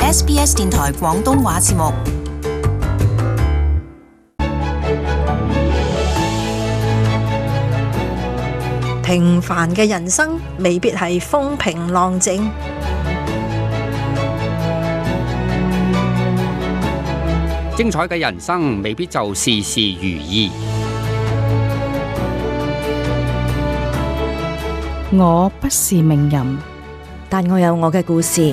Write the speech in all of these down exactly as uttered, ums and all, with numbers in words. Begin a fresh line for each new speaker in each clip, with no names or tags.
S B S 電台廣東話節目。
平凡嘅人生未必係風平浪靜，
精彩嘅人生未必就事事如意。
我不是名人，
但我有我嘅故事。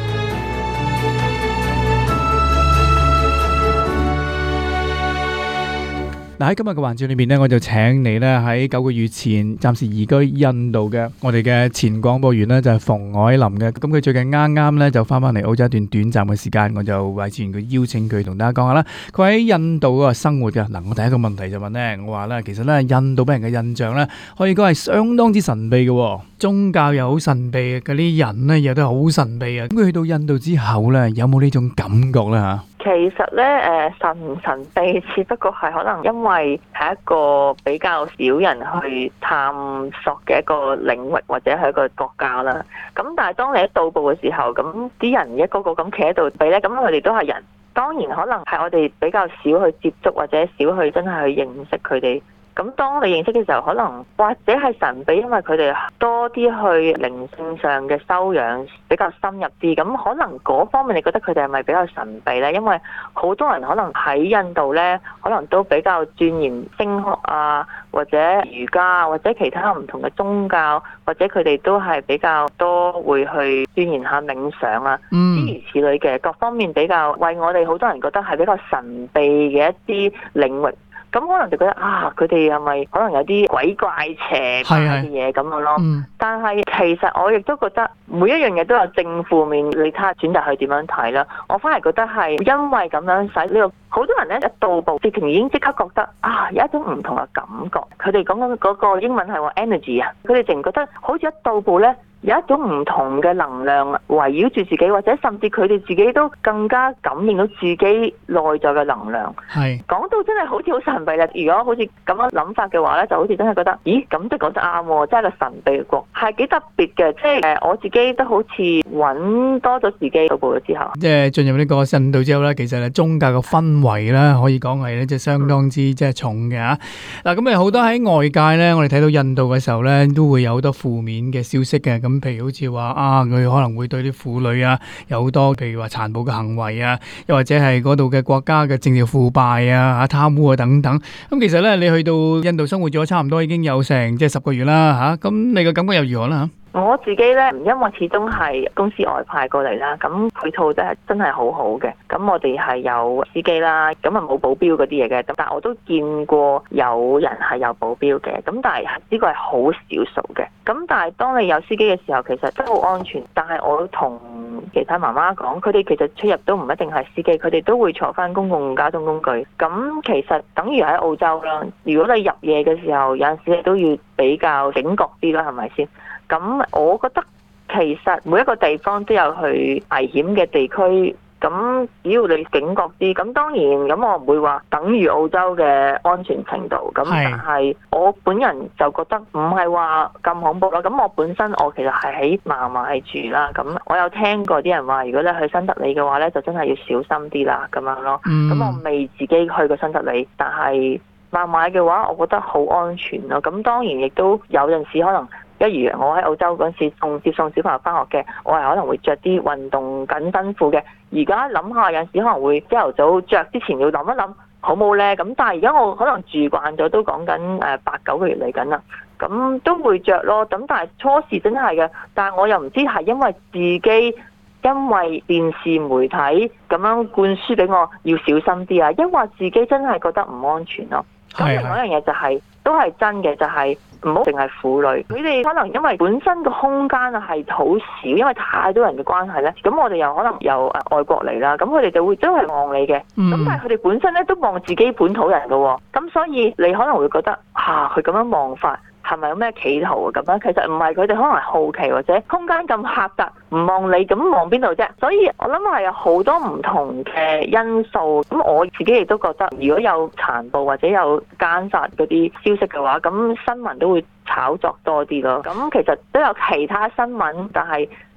嗱，喺今日嘅環節裏面呢，我就請你呢喺九個月前暫時移居印度嘅我哋嘅前廣播員呢，就係馮凱琳嘅。咁佢最近啱啱呢就翻返嚟澳洲一段短暫嘅時間，我就為自然佢邀請佢同大家講下啦。佢喺印度嗰個生活嘅。嗱，我第一個問題就問呢，我話呢，其實呢印度俾人嘅印象呢，可以講係相當之神秘嘅，宗教又好神秘，嗰啲人呢又都好神秘啊。咁佢去到印度之後呢，有冇呢種感覺呢？吓？
其實咧，誒神唔神秘，只不過係可能因為係一個比較少人去探索嘅一個領域，或者係一個國家啦。咁但係當你一到埗嘅時候，咁啲人一個個咁企喺度比咧，咁佢哋都係人。當然可能係我哋比較少去接觸，或者少去真係去認識佢哋。咁當你認識嘅時候，可能或者係神秘，因為佢哋多啲去靈性上嘅修養比較深入啲。咁可能嗰方面你覺得佢哋係咪比較神秘呢？因為好多人可能喺印度呢，可能都比較鑽研聲學啊，或者瑜伽，或者其他唔同嘅宗教，或者佢哋都係比較多會去鑽研下冥想啊，諸如此類嘅各方面比較為我哋好多人覺得係比較神秘嘅一啲領域。咁可能就覺得啊，佢哋係咪可能有啲鬼怪邪怪嘅嘢咁樣咯？嗯、但係其實我亦都覺得每一樣嘢都有正負面，你睇下選擇去點樣睇啦。我反而覺得係因為咁樣使呢個好多人咧一到埗直情已經即刻覺得啊有一種唔同嘅感覺。佢哋講緊嗰個英文係話 energy 啊，佢哋淨覺得好似一到埗咧有一種唔同嘅能量圍繞住自己，或者甚至佢哋自己都更加感應到自己內在嘅能量。係講到真係好似好神秘啦！如果好似咁樣諗法嘅話咧，就好似真係覺得，咦咁即係講得啱喎，真係個神秘嘅國，係幾特別嘅。即係誒，我自己都好似揾多咗自己到埗咗之後，即係
進入呢個印度之後咧，其實係宗教嘅氛圍咧，可以講係咧，即係相當之即係重嘅嚇。嗱咁誒好多喺外界咧，我哋睇到印度嘅時候咧，都會有好多負面嘅消息嘅。咁譬如好似話啊，佢可能會對啲婦女啊有好多譬如話殘暴嘅行為啊，又或者係嗰度嘅國家嘅政治腐敗啊、嚇貪污啊等等。咁其實咧，你去到印度生活咗差唔多已經有成即係十個月啦嚇，咁你嘅感覺又如何啦嚇？
我自己咧，因為始終係公司外派過嚟啦，咁配套真係真係好好嘅。咁我哋係有司機啦，咁啊冇保鏢嗰啲嘢嘅。但係我都見過有人係有保鏢嘅。咁但係呢個係好少數嘅。咁但係當你有司機嘅時候，其實真係好安全。但係我同其他媽媽講，佢哋其實出入都唔一定係司機，佢哋都會坐翻公共交通工具。咁其實等於喺澳洲啦。如果你入夜嘅時候，有陣時你都要比較警覺啲啦，係咪先？咁我覺得其實每一個地方都有佢危險嘅地區，咁只要你警覺啲，咁當然咁我唔會話等於澳洲嘅安全程度，咁但係我本人就覺得唔係話咁恐怖咯。咁我本身我其實係喺孟買住啦，咁我有聽過啲人話，如果你去新德里嘅話咧，就真係要小心啲啦咁樣咯。咁、嗯、我未自己去過新德里，但係孟買嘅話，我覺得好安全咯。咁當然亦都有陣時可能。一如我喺澳洲嗰陣時送接送小朋友翻學嘅，我係可能會着啲運動緊身褲嘅。而家諗下有陣時可能會朝頭早着之前要諗一諗好冇呢。咁但係而家我可能住慣咗，都講緊誒八九個月嚟緊啦，咁都會着咯。咁但係初時真係嘅，但係我又唔知係因為自己因為電視媒體咁樣灌輸俾我要小心啲啊，因為自己真係覺得唔安全咯。咁另外一樣嘢就係、是、都係真嘅，就係、是。唔好淨係婦女，佢哋可能因為本身個空間啊係好少，因為太多人嘅關係咧。咁我哋又可能由誒外國嚟啦，咁佢哋就會真係望你嘅。咁、嗯、但係佢哋本身咧都望自己本土人嘅喎。咁所以你可能會覺得嚇佢咁樣望法係咪有咩企圖啊？咁樣其實唔係，佢哋可能係好奇，或者空間咁狹窄，唔望你咁望邊度啫？所以我諗係有好多唔同嘅因素。咁我自己亦都覺得，如果有殘暴或者有姦殺嗰啲消息嘅話，咁新聞都會炒作多啲咯。咁其實都有其他新聞，但係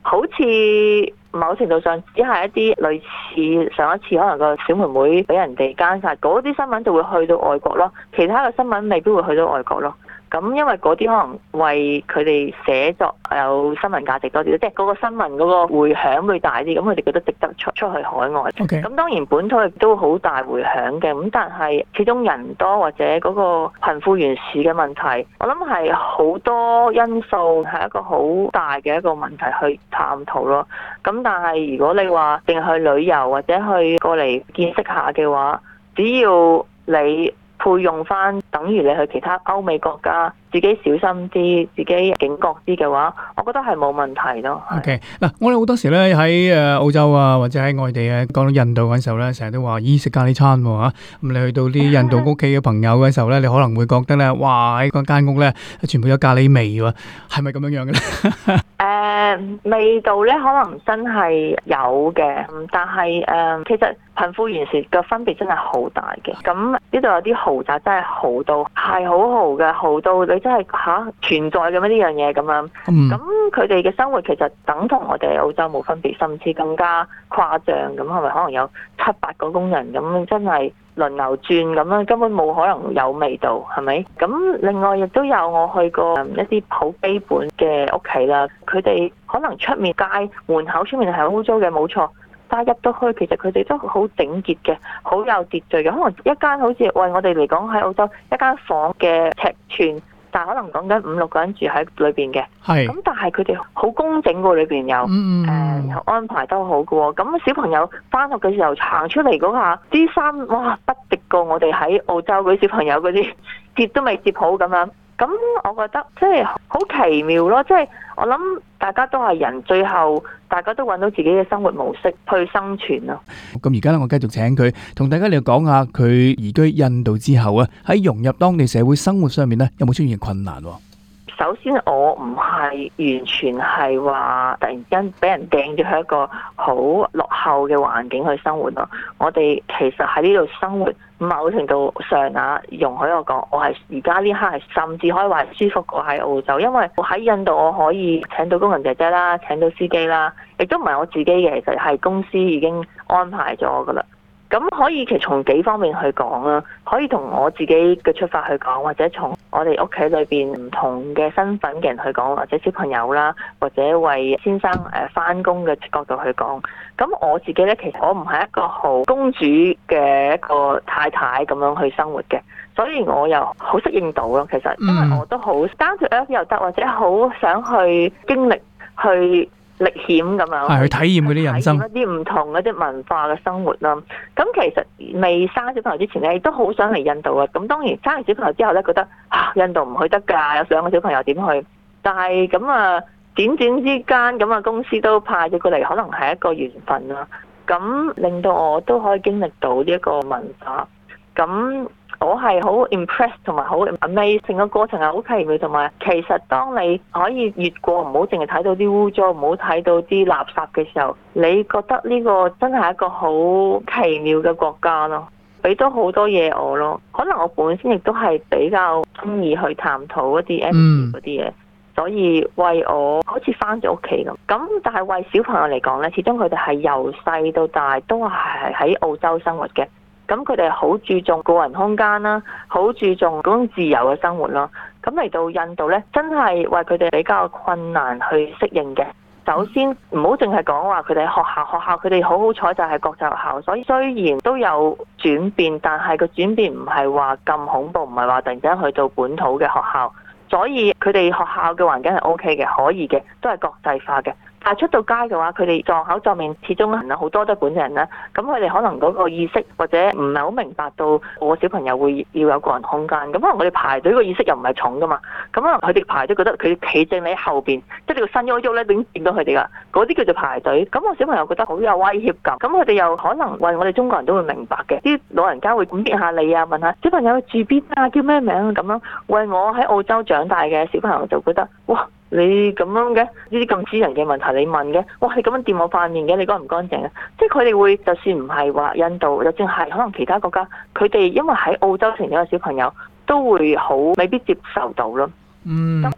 好似某程度上只係一啲類似上一次可能個小妹妹俾人哋姦殺嗰啲新聞就會去到外國咯，其他嘅新聞未必會去到外國咯。咁因為嗰啲可能為佢哋寫作有新聞價值多啲，即係嗰個新聞嗰個迴響會大啲，咁佢哋覺得值得出出去海外。
OK，
咁當然本土亦都好大迴響嘅，咁但係始終人多或者嗰個貧富懸殊嘅問題，我諗係好多因素係一個好大嘅一個問題去探討咯。咁但係如果你話淨係去旅遊或者去過嚟見識下嘅話，只要你配用翻，等於你去其他歐美國家，自己小心啲，自己警覺啲嘅話，我覺得係冇問題咯。
OK，嗱，我哋好多時咧喺誒澳洲啊，或者喺外地啊，講到印度嗰陣時候咧，成日都話咦食咖喱餐喎嚇。咁你去到啲印度屋企嘅朋友嗰陣時候咧，你可能會覺得咧，哇喺嗰間屋咧全部有咖喱味喎，係咪咁樣樣嘅咧？
誒味道咧可能真係有嘅，但係誒其實貧富懸殊嘅分別真係好大嘅。咁呢度有啲豪宅真係豪到係好豪嘅，豪到你真係嚇存在嘅咩呢樣嘢咁樣。咁佢哋嘅生活其實等同我哋澳洲冇分別，甚至更加誇張。咁係咪可能有七八個工人咁真係輪流轉咁樣，根本冇可能有味道，係咪？咁另外亦都有我去過一啲好基本嘅屋企啦，佢哋可能出面街門口出面係污糟嘅，冇錯。但係入到去，其實佢哋都好整潔嘅，好有秩序嘅。可能一間好似為我哋嚟講喺澳洲一間房嘅尺寸，但係可能講緊五六個人住喺裏邊嘅。係。咁但係佢哋好工整喎，裏邊有誒、嗯呃、安排得好嘅喎。咁小朋友返學嘅時候行出嚟嗰下，啲衫哇不敵過我哋喺澳洲嗰啲小朋友嗰啲摺都未摺好咁樣。咁我覺得即係好奇妙咯，即係我諗大家都係人，最後大家都揾到自己嘅生活模式去生存咯。
咁而家咧，我繼續請佢同大家嚟講下佢移居印度之後啊，喺融入當地社會生活上面咧，有冇出現困難？
首先我唔係完全係話突然間俾人掟咗去一個好落後嘅環境去生活咯。我哋其實喺呢度生活，某程度上啊，容許我講，我係而家呢刻係甚至可以話舒服過喺澳洲，因為我喺印度我可以請到工人姐姐啦，請到司機啦，亦都唔係我自己嘅，其實係公司已經安排咗噶啦。咁可以其實從幾方面去講啦，可以同我自己嘅出發去講，或者從我哋屋企裏邊唔同嘅身份嘅人去講，或者小朋友啦，或者為先生誒返工嘅角度去講。咁我自己咧，其實我唔係一個好公主嘅一個太太咁樣去生活嘅，所以我又好適應到咯。其實因為我都好 down to earth又得，或者好想去經歷去歷險咁樣，
係去體驗嗰啲人生，
體驗一啲唔同嗰啲文化嘅生活啦。咁其實未生小朋友之前咧，亦都好想嚟印度啊。咁當然生完小朋友之後咧，覺得啊印度唔去得㗎，有兩個小朋友點去？但係咁啊，輾轉之間咁啊，公司都派咗過嚟，可能係一個緣分啦。咁令到我都可以經歷到呢一個文化。咁我係好 impressed 同埋好 amazed， 成個過程係好奇妙，同埋其實當你可以越過，唔好淨係睇到啲污糟，唔好睇到啲垃圾嘅時候，你覺得呢個真係一個好奇妙嘅國家咯，俾到好多嘢我咯。可能我本身亦都係比較中意去探討一啲 M P 嗰啲嘢，所以為我好似返咗屋企咁。咁但係為小朋友嚟講呢，始終佢哋係由細到大都係喺澳洲生活嘅。咁佢哋好注重個人空間啦，好注重嗰種自由嘅生活咯。咁嚟到印度呢，真係為佢哋比較困難去適應嘅。首先唔好淨係講話佢哋學校，學校佢哋好好彩就係國際學校，所以雖然都有轉變，但係個轉變唔係話咁恐怖，唔係話突然間去到本土嘅學校，所以佢哋學校嘅環境係 O K 嘅，可以嘅，都係國際化嘅。但係出到街嘅話，佢哋撞口撞面，始終人啊好多都係本地人啦。咁佢哋可能嗰個意識或者唔係好明白到我小朋友會要有個人空間。咁可能佢哋排隊個意識又唔係重噶嘛。咁可能佢哋排隊覺得佢企正你喺後邊，即係你個身喐喐咧，已經見到佢哋噶。嗰啲叫做排隊。咁我小朋友覺得好有威脅感。咁佢哋又可能為我哋中國人都會明白嘅。啲老人家會管別下你啊，問下小朋友住邊啊，叫咩名啊咁樣。為我喺澳洲長大嘅小朋友就覺得哇！你咁樣嘅呢啲咁私人嘅問題你問嘅，哇！你咁樣掂我塊面嘅，你乾唔乾淨啊？即係佢哋會，就算唔係話印度，就算係可能其他國家，佢哋因為喺澳洲成長嘅小朋友都會好未必接受到咯。嗯，同埋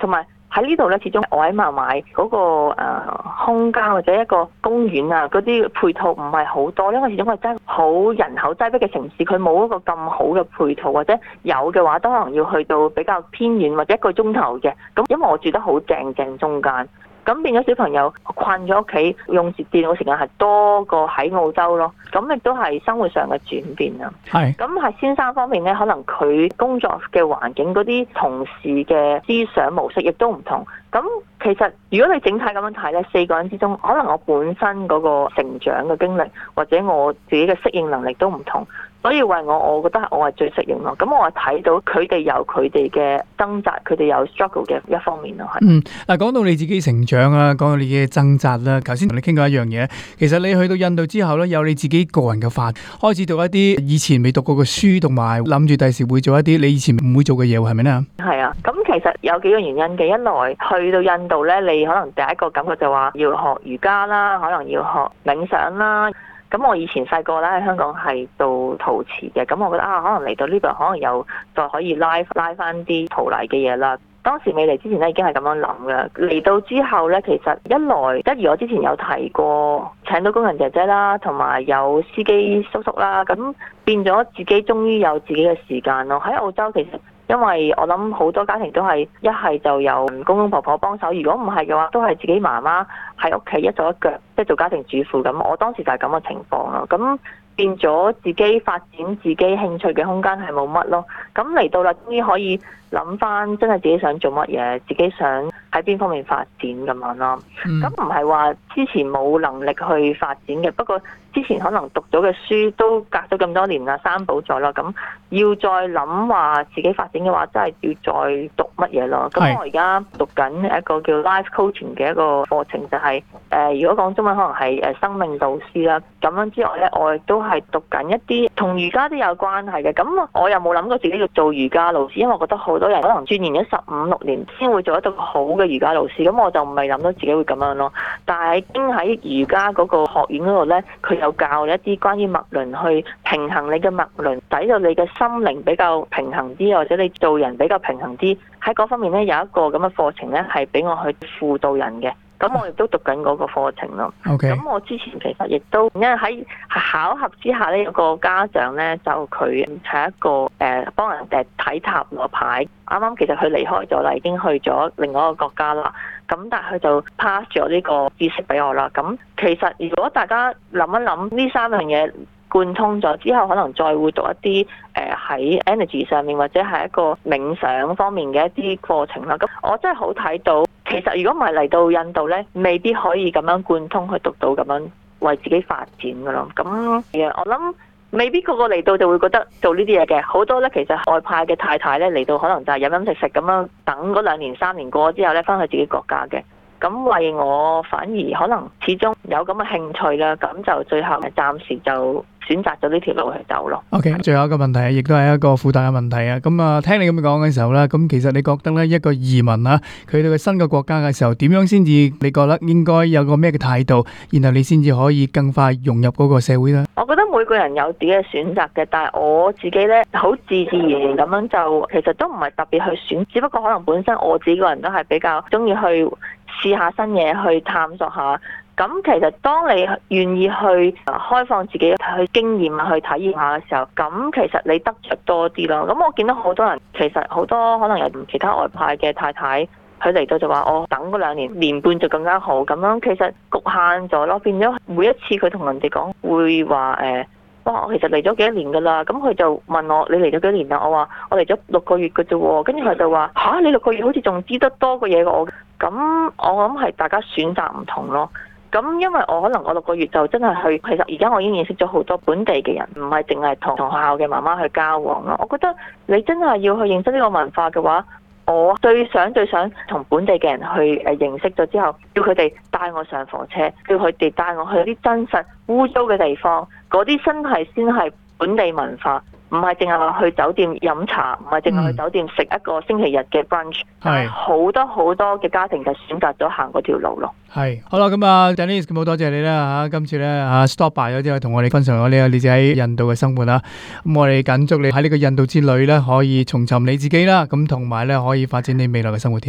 喺呢度咧，始終我喺孟買嗰個誒、呃、空間或者一個公園啊，嗰啲配套唔係好多，因為始終係真係好人口擠迫嘅城市，佢冇一個咁好嘅配套，或者有嘅話都可能要去到比較偏遠或者一個鐘頭嘅。咁因為我住得好正正中間。咁變咗小朋友困咗屋企，用電腦時間係多過喺澳洲咯。咁亦都係生活上嘅轉變啊。係。咁係先生方面咧，可能佢工作嘅環境嗰啲同事嘅思想模式亦都唔同。咁其實如果你整體咁樣睇咧，四個人之中，可能我本身嗰個成長嘅經歷或者我自己嘅適應能力都唔同。所以為我，我覺得我係最適應咯。咁我係睇到佢哋有佢哋嘅掙扎，佢哋有 struggle 嘅一方面咯。係。
嗯，嗱，講到你自己成長啊，講到你嘅掙扎啦，頭先同你傾過一樣嘢。其實你去到印度之後咧，有你自己個人嘅發展，開始讀一啲以前未讀過嘅書，同埋諗住第時會做一啲你以前唔會做嘅嘢，係咪咧？係
啊，咁其實有幾個原因嘅。一來去到印度咧，你可能第一個感覺就話要學瑜伽啦，可能要學冥想啦。咁我以前細個咧喺香港係做陶瓷嘅，咁我覺得啊，可能嚟到呢度可能又再可以拉拉翻啲陶泥嘅嘢啦。當時未嚟之前咧已經係咁樣諗嘅，嚟到之後咧，其實一來一如我之前有提過請到工人姐姐啦，同埋有司機叔叔啦，咁變咗自己終於有自己嘅時間咯。喺澳洲其實因為我諗好多家庭都係一係就有公公婆婆幫手，如果唔係嘅話，都係自己媽媽喺屋企一手一腳，即係做家庭主婦咁。我當時就係咁嘅情況咯。咁變咗自己發展自己興趣嘅空間係冇乜咯。咁嚟到啦，終於可以諗翻真係自己想做乜嘢，自己想喺邊方面發展咁樣咯。咁唔係話之前冇能力去發展嘅，不過之前可能讀咗嘅書都隔咗咁多年啦，三寶咗啦，咁要再諗話自己發展嘅話，真係要再讀乜嘢咯。咁我而家讀緊一個叫 Life Coaching 嘅一個課程，就係、是、誒、呃，如果講中文可能係誒生命導師啦。咁樣之外咧，我亦都係讀緊一啲同瑜伽都有關係嘅。咁我又冇諗過自己要做瑜伽老師，因為我覺得好多人可能鑽研咗十五六年先會做得到好嘅瑜伽老師，咁我就唔係諗到自己會咁樣咯。但係經喺瑜伽嗰個學院嗰度咧，佢有教一啲關於脈輪去平衡你嘅脈輪，使到你嘅心靈比較平衡啲，或者你做人比較平衡啲。喺嗰方面咧，有一個咁嘅課程咧，係俾我去輔導人嘅。咁我亦都讀緊嗰個課程咯。
OK。
咁我之前其實亦都因為喺巧合之下呢，有個家長咧就佢係一個誒幫人誒睇塔羅牌。啱啱其實佢離開咗啦，已經去咗另外一個國家啦。咁但係佢就 pass 咗呢個知識俾我啦。咁其實如果大家諗一諗呢三樣嘢貫通咗之後，可能再會讀一啲誒喺 energy 上面或者係一個冥想方面嘅一啲課程啦。咁我真係好睇到，其實如果唔係嚟到印度咧，未必可以咁樣貫通去讀到咁樣為自己發展㗎咯。咁我諗未必個個嚟到就會覺得做呢啲嘢嘅，好多咧其實外派嘅太太咧嚟到可能就係飲飲食食咁樣等嗰兩年三年過咗之後咧，翻去自己國家嘅。咁為我反而可能始終有咁嘅興趣啦，咁就最後暫時就選擇咗呢條路去走咯。
OK，最後一個問題，亦都係一個附帶嘅問題啊。咁啊，聽你咁樣講嘅時候咧，咁其實你覺得咧一個移民啊，佢哋嘅新嘅國家嘅時候，點樣先至你覺得應該有個咩嘅態度，然後你先至可以更快融入嗰個社會咧？我覺得每個人有自己嘅選擇嘅，但係我自己咧好自自然然咁樣就，其實都唔係特別去選，只不過可能本身我自己個人都係比較中意去試下新嘢，去探索下。咁其實當你願意去開放自己去經驗去體驗下嘅時候，咁其實你得着多啲咯。咁我見到好多人，其實好多可能有其他外派嘅太太，佢嚟到就話我等嗰兩年年半就更加好，咁樣其實局限咗咯，變咗每一次佢同人哋講會話誒，哇！我其實嚟咗幾多年㗎啦，咁佢就問我你嚟咗幾多年啦？我話我嚟咗六個月㗎啫喎，跟住佢就話吓，你六個月好似仲知得多過嘢過我，咁我諗係大家選擇唔同咯。咁因為我可能我六個月就真係去，其實而家我已經認識咗好多本地嘅人，唔係淨係同同學校嘅媽媽去交往咯。我覺得你真係要去認識呢個文化嘅話，我最想最想同本地嘅人去誒認識咗之後，叫佢哋帶我上火車，叫佢哋帶我去啲真實污糟嘅地方，嗰啲真係先係本地文化。唔係淨係話去酒店飲茶，唔係淨係去酒店食一個星期日嘅 brunch，係好多好多嘅家庭就選擇咗行嗰條路咯。係好啦，咁啊 Denise 好多謝你啦嚇，今次咧嚇 stop by 咗之後，同我哋分享咗呢個你自己喺印度嘅生活啦。咁我哋緊祝你喺呢個印度之旅咧，可以重尋你自己啦，咁同埋咧可以發展你未來嘅生活添。好。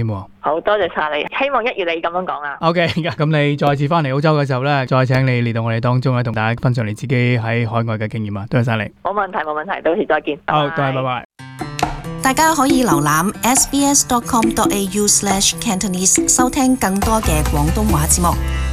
好多謝晒你，希望一如你咁樣講啊。
OK，咁你再次翻嚟澳洲嘅時候咧，再請你嚟到我哋當中咧，同大家分享你自己喺海外嘅經驗啊！多謝晒你。
冇問題，冇問題，到時再見。
好，多謝，拜拜。
大家可以瀏覽 s b s dot com dot a u slash cantonese 收聽更多嘅廣東話節目。